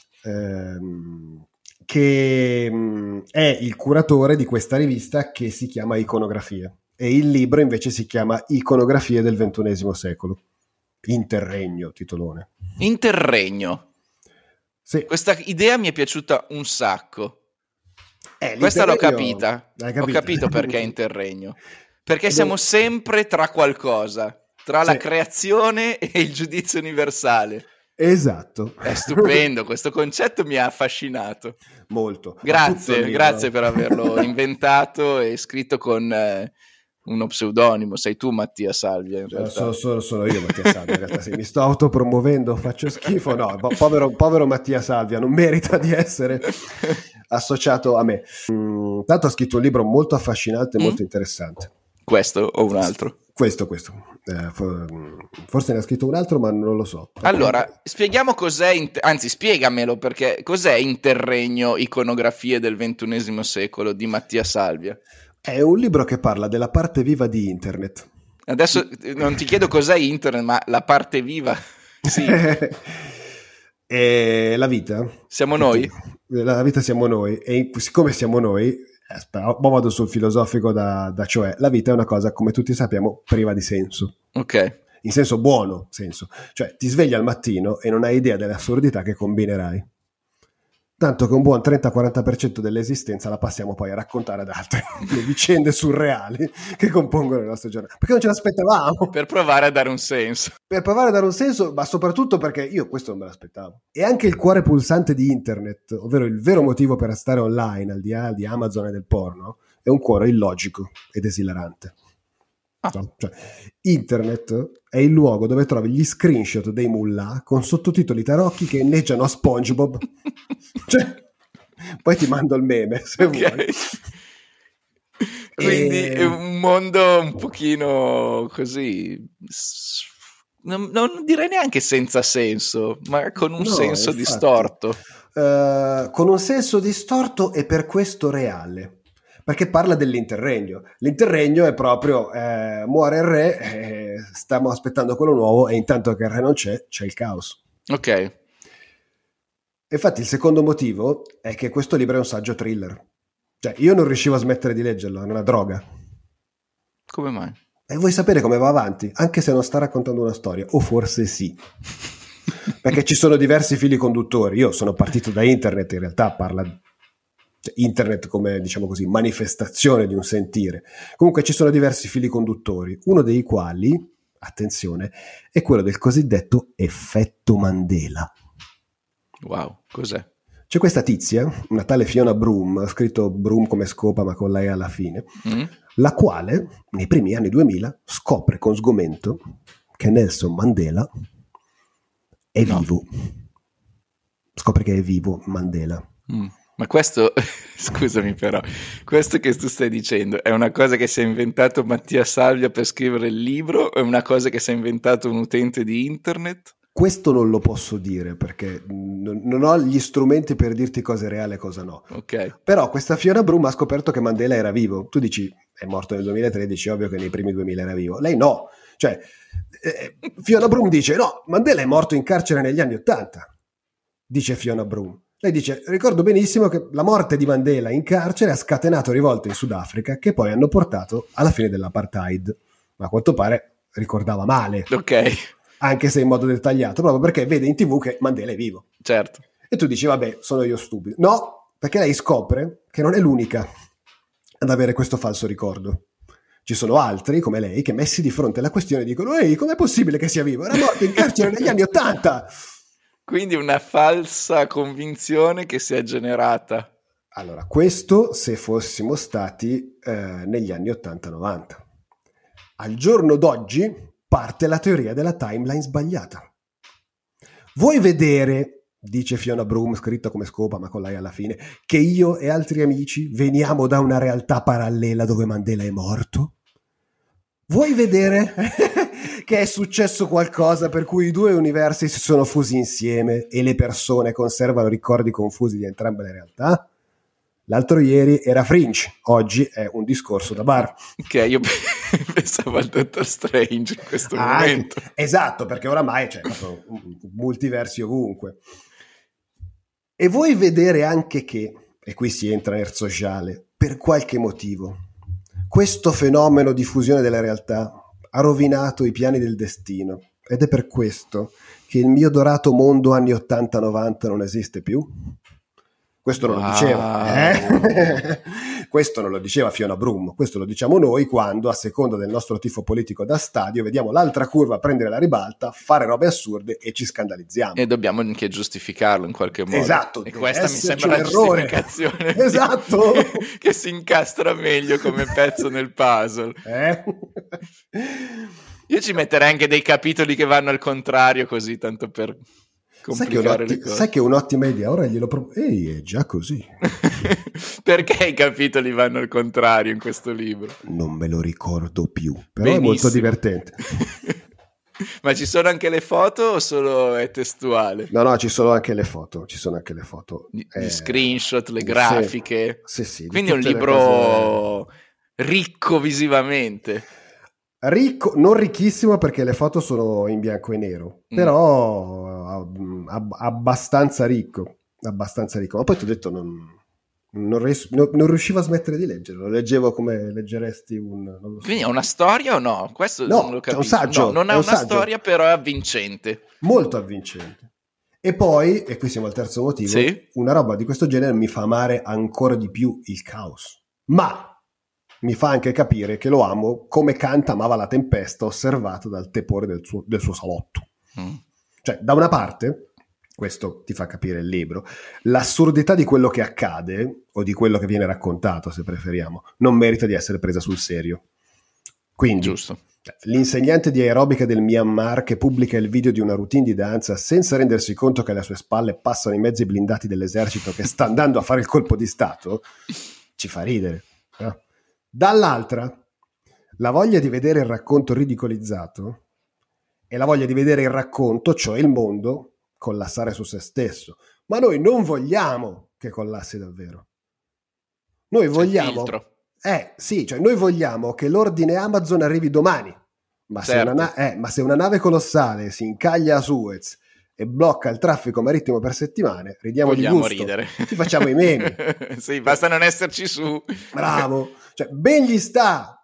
ehm, che mh, è il curatore di questa rivista che si chiama Iconografie, e il libro invece si chiama Iconografie del ventunesimo secolo. Interregno, titolone. Interregno. Sì. Questa idea mi è piaciuta un sacco. Eh, Questa l'ho capita. capito. Ho capito perché è interregno. Perché siamo sempre tra qualcosa, tra sì. la creazione e il giudizio universale. Esatto. È stupendo, questo concetto mi ha affascinato. Molto. Grazie, grazie per averlo inventato e scritto con eh, uno pseudonimo. Sei tu Mattia Salvia in realtà. Sono, sono, sono io Mattia Salvia in realtà, sì. Mi sto autopromuovendo, faccio schifo. No, povero, povero Mattia Salvia, non merita di essere associato a me. Mm, tanto ha scritto un libro molto affascinante e mm. molto interessante. Questo o un altro? Questo, questo. Eh, forse ne ha scritto un altro, ma non lo so. Allora, spieghiamo cos'è, inter- anzi spiegamelo, perché cos'è Interregno, Iconografie del ventunesimo secolo di Mattia Salvia? È un libro che parla della parte viva di internet. Adesso non ti chiedo cos'è internet, ma la parte viva, sì. E la vita? Siamo noi? La vita siamo noi, e siccome siamo noi... Aspetta, poi vado sul filosofico da, da cioè la vita è una cosa, come tutti sappiamo, priva di senso. Ok. In senso buono senso. Cioè ti svegli al mattino e non hai idea dell'assurdità che combinerai. Tanto che un buon trenta quaranta per cento dell'esistenza la passiamo poi a raccontare ad altri, le vicende surreali che compongono le nostre giornate. Perché non ce l'aspettavamo. Per provare a dare un senso. Per provare a dare un senso, ma soprattutto perché io questo non me l'aspettavo. E anche il cuore pulsante di internet, ovvero il vero motivo per stare online, al di là di Amazon e del porno, è un cuore illogico ed esilarante. Ah. No? Cioè, internet è il luogo dove trovi gli screenshot dei mullah con sottotitoli tarocchi che inneggiano a SpongeBob. Cioè, poi ti mando il meme se okay. vuoi. Quindi e... è un mondo un pochino così, non, non direi neanche senza senso, ma con un no, senso infatti, distorto. Uh, con un senso distorto e per questo reale. Perché parla dell'interregno. L'interregno è proprio eh, muore il re, eh, stiamo aspettando quello nuovo e intanto che il re non c'è, c'è il caos. Ok. Infatti il secondo motivo è che questo libro è un saggio thriller. Cioè io non riuscivo a smettere di leggerlo, è una droga. Come mai? E vuoi sapere come va avanti? Anche se non sta raccontando una storia, o forse sì. Perché ci sono diversi fili conduttori. Io sono partito da internet, in realtà parla cioè, internet come, diciamo così, manifestazione di un sentire. Comunque ci sono diversi fili conduttori, uno dei quali, attenzione, è quello del cosiddetto effetto Mandela. Wow, cos'è? C'è questa tizia, una tale Fiona Broom, scritto Broom come scopa ma con lei alla fine, mm. la quale nei primi anni duemila scopre con sgomento che Nelson Mandela è no. vivo. Scopre che è vivo Mandela. Mm. Ma questo, scusami però, questo che tu stai dicendo è una cosa che si è inventato Mattia Salvia per scrivere il libro o è una cosa che si è inventato un utente di internet? Questo non lo posso dire perché non, non ho gli strumenti per dirti cosa è reale e cosa no. Okay. Però questa Fiona Broom ha scoperto che Mandela era vivo. Tu dici, è morto nel duemilatredici, ovvio che nei primi duemila era vivo. Lei no. Cioè, eh, Fiona Broom dice, no, Mandela è morto in carcere negli anni Ottanta. Dice Fiona Broom. Lei dice, ricordo benissimo che la morte di Mandela in carcere ha scatenato rivolte in Sudafrica che poi hanno portato alla fine dell'apartheid. Ma a quanto pare ricordava male. Ok. Anche se in modo dettagliato, proprio perché vede in tv che Mandela è vivo. Certo. E tu dici, vabbè, sono io stupido. No, perché lei scopre che non è l'unica ad avere questo falso ricordo. Ci sono altri, come lei, che messi di fronte alla questione dicono, ehi, com'è possibile che sia vivo? Era morto in carcere negli anni Ottanta! Quindi una falsa convinzione che si è generata. Allora, questo se fossimo stati eh, negli anni ottanta novanta. Al giorno d'oggi parte la teoria della timeline sbagliata. Vuoi vedere, dice Fiona Broom, scritto come scopa ma con lei alla fine, che io e altri amici veniamo da una realtà parallela dove Mandela è morto? Vuoi vedere che è successo qualcosa per cui i due universi si sono fusi insieme e le persone conservano ricordi confusi di entrambe le realtà? L'altro ieri era Fringe, oggi è un discorso da bar. Che io pensavo al Doctor Strange in questo ah, momento. Esatto, perché oramai c'è multiversi ovunque. E vuoi vedere anche che, e qui si entra nel sociale, per qualche motivo, questo fenomeno di fusione delle realtà ha rovinato i piani del destino. Ed è per questo che il mio dorato mondo anni ottanta novanta non esiste più? Questo non wow. lo diceva, eh? Questo non lo diceva Fiona Broom, questo lo diciamo noi quando, a seconda del nostro tifo politico da stadio, vediamo l'altra curva prendere la ribalta, fare robe assurde e ci scandalizziamo. E dobbiamo anche giustificarlo in qualche modo. Esatto. E questa mi sembra la giustificazione esatto. che si incastra meglio come pezzo nel puzzle. Eh? Io ci metterei anche dei capitoli che vanno al contrario, così, tanto per... Sai che, otti- sai che è un'ottima idea, ora glielo propongo. Ehi, è già così. Perché i capitoli vanno al contrario in questo libro? Non me lo ricordo più, però Benissimo. È molto divertente. Ma ci sono anche le foto o solo è testuale? No, no, ci sono anche le foto, ci sono anche le foto. Gli eh, screenshot, le grafiche. Sì, sì. sì Quindi è un libro cose... ricco visivamente. Ricco, non ricchissimo perché le foto sono in bianco e nero, mm. però ab- abbastanza ricco, abbastanza ricco. Ma poi ti ho detto non, non, ries- non, non riuscivo a smettere di leggere, lo leggevo come leggeresti un... Non lo so. Quindi è una storia o no? Questo no, non lo è capisco. un saggio. No, non è, è una saggio. storia, però è avvincente. Molto avvincente. E poi, e qui siamo al terzo motivo, sì? una roba di questo genere mi fa amare ancora di più il caos. Ma... mi fa anche capire che lo amo come Kant amava la tempesta osservata dal tepore del suo, del suo salotto. Mm. Cioè, da una parte, questo ti fa capire il libro, l'assurdità di quello che accade, o di quello che viene raccontato, se preferiamo, non merita di essere presa sul serio. Quindi, giusto. L'insegnante di aerobica del Myanmar che pubblica il video di una routine di danza senza rendersi conto che alle sue spalle passano i mezzi blindati dell'esercito che sta andando a fare il colpo di stato, ci fa ridere. No? Dall'altra, la voglia di vedere il racconto ridicolizzato e la voglia di vedere il racconto, cioè il mondo, collassare su se stesso. Ma noi non vogliamo che collassi davvero. Noi vogliamo... Eh, sì, cioè noi vogliamo che l'ordine Amazon arrivi domani. Ma, certo. se una na- eh, ma se una nave colossale si incaglia a Suez e blocca il traffico marittimo per settimane, ridiamo vogliamo di gusto. Ridere. Ci facciamo i memi. Sì, basta non esserci su. Bravo. Cioè, ben gli sta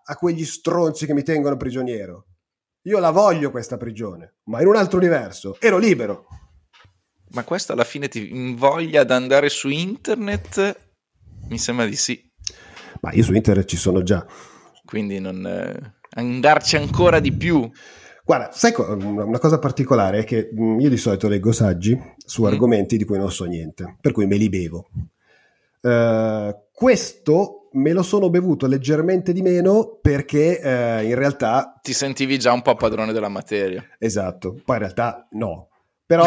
a quegli stronzi che mi tengono prigioniero. Io la voglio questa prigione, ma in un altro universo. Ero libero. Ma questo alla fine ti invoglia ad andare su internet? Mi sembra di sì. Ma io su internet ci sono già. Quindi non eh, andarci ancora di più. Guarda, sai co- una cosa particolare è che mh, io di solito leggo saggi su mm. argomenti di cui non so niente, per cui me li bevo. Uh, questo me lo sono bevuto leggermente di meno perché uh, in realtà... Ti sentivi già un po' padrone della materia. Esatto, poi in realtà no. Però...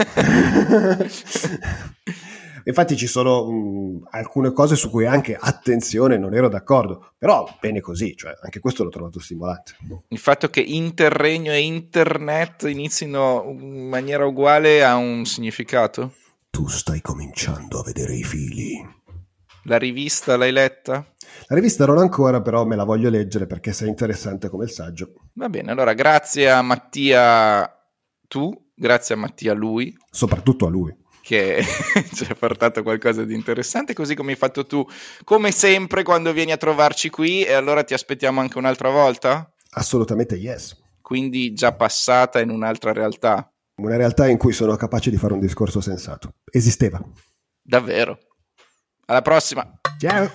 Infatti ci sono um, alcune cose su cui anche, attenzione, non ero d'accordo, però bene così, cioè anche questo l'ho trovato stimolante. Il fatto che interregno e internet inizino in maniera uguale ha un significato? Tu stai cominciando a vedere i fili. La rivista l'hai letta? La rivista non ancora, però me la voglio leggere perché sei interessante come il saggio. Va bene, allora grazie a Mattia tu, grazie a Mattia lui. Soprattutto a lui. Che ci ha portato qualcosa di interessante, così come hai fatto tu, come sempre quando vieni a trovarci qui, e allora ti aspettiamo anche un'altra volta? Assolutamente yes. Quindi già passata in un'altra realtà. Una realtà in cui sono capace di fare un discorso sensato. Esisteva. Davvero. Alla prossima. Ciao.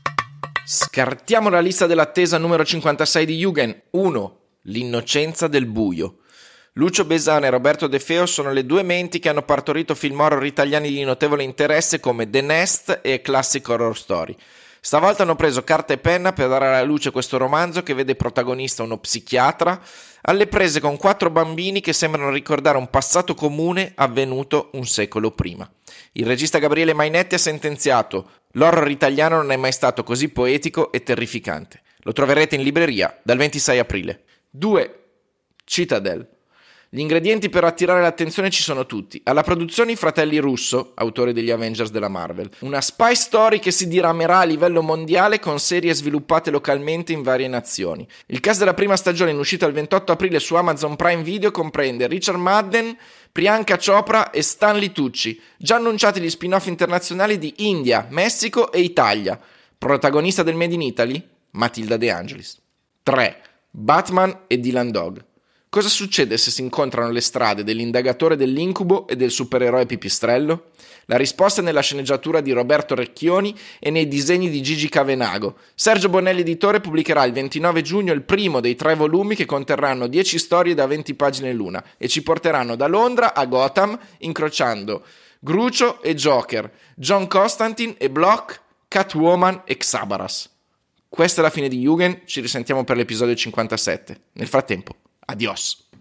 Scartiamo la lista dell'attesa numero cinquantasei di Jugend. uno. L'innocenza del buio. Lucio Besana e Roberto De Feo sono le due menti che hanno partorito film horror italiani di notevole interesse come The Nest e Classic Horror Story. Stavolta hanno preso carta e penna per dare alla luce questo romanzo che vede protagonista uno psichiatra alle prese con quattro bambini che sembrano ricordare un passato comune avvenuto un secolo prima. Il regista Gabriele Mainetti ha sentenziato: l'horror italiano non è mai stato così poetico e terrificante. Lo troverete in libreria dal ventisei aprile. due. Citadel. Gli ingredienti per attirare l'attenzione ci sono tutti. Alla produzione i fratelli Russo, autori degli Avengers della Marvel. Una spy story che si diramerà a livello mondiale con serie sviluppate localmente in varie nazioni. Il cast della prima stagione in uscita il ventotto aprile su Amazon Prime Video comprende Richard Madden, Priyanka Chopra e Stanley Tucci, già annunciati gli spin-off internazionali di India, Messico e Italia. Protagonista del Made in Italy? Matilda De Angelis. tre. Batman e Dylan Dog. Cosa succede se si incontrano le strade dell'indagatore dell'incubo e del supereroe pipistrello? La risposta è nella sceneggiatura di Roberto Recchioni e nei disegni di Gigi Cavenago. Sergio Bonelli editore pubblicherà il ventinove giugno il primo dei tre volumi che conterranno dieci storie da venti pagine l'una e ci porteranno da Londra a Gotham, incrociando Grucio e Joker, John Constantine e Block, Catwoman e Xabaras. Questa è la fine di Jugend, ci risentiamo per l'episodio cinquantasette. Nel frattempo, adios.